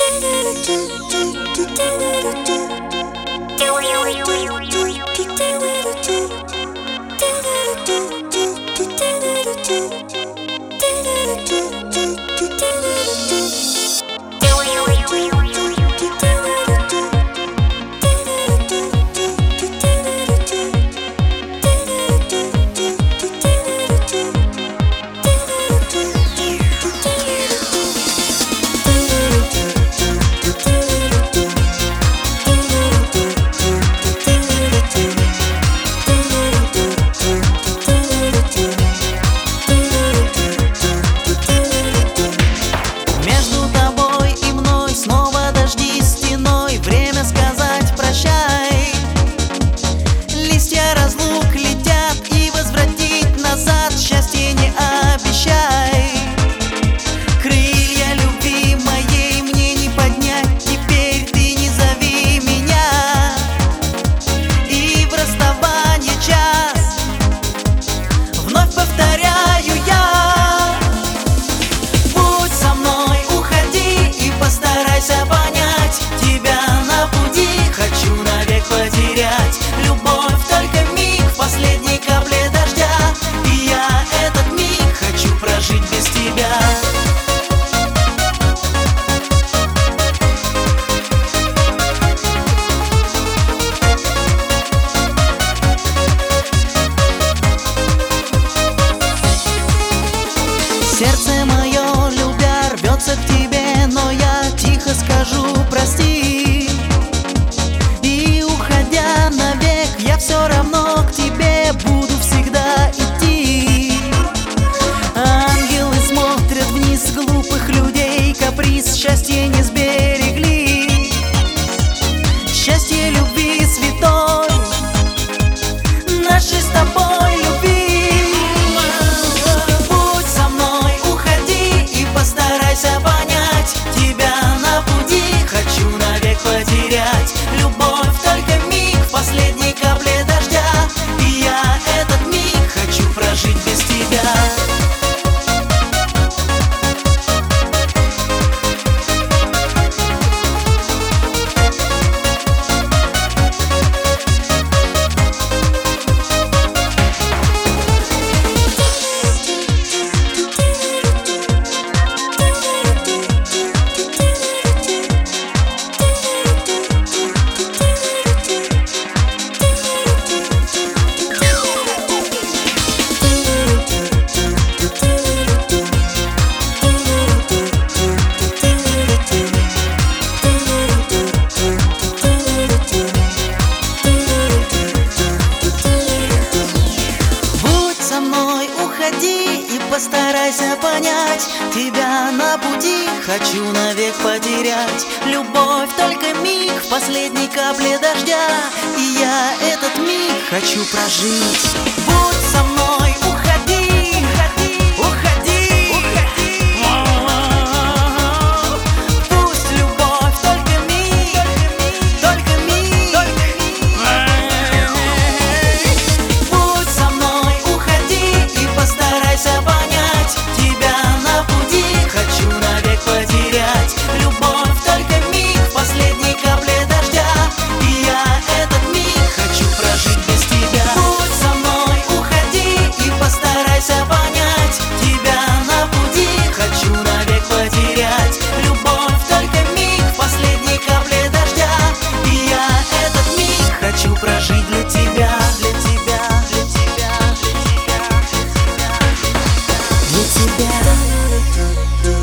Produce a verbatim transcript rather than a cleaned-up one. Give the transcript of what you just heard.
Сердце мое, любя, рвется к тебе, но я тихо скажу прости. И уходя навек, я все равно к тебе буду всегда идти. Ангелы смотрят вниз с глупых людей, каприз счастья не сберегли. Счастье любви святой, нашей с тобой любви. Понять тебя на пути, хочу навек потерять. Любовь только миг, в последней капле дождя, и я этот миг хочу прожить без тебя. И постарайся понять тебя на пути, хочу навек потерять. Любовь только миг, в последней капле дождя, и я этот миг хочу прожить. Будь со мной, уходи, уходи, уходи. Пусть любовь только миг, только миг. Будь со мной, уходи и постарайся понять тебя на пути, хочу навек потерять. Любовь только миг, в последней капле дождя, и я этот миг хочу прожить без тебя. Будь со мной, уходи и постарайся понять тебя на пути, хочу навек потерять. Любовь только миг, в последней капле дождя, и я этот миг хочу прожить для тебя, для тебя, для тебя, для тебя, для тебя.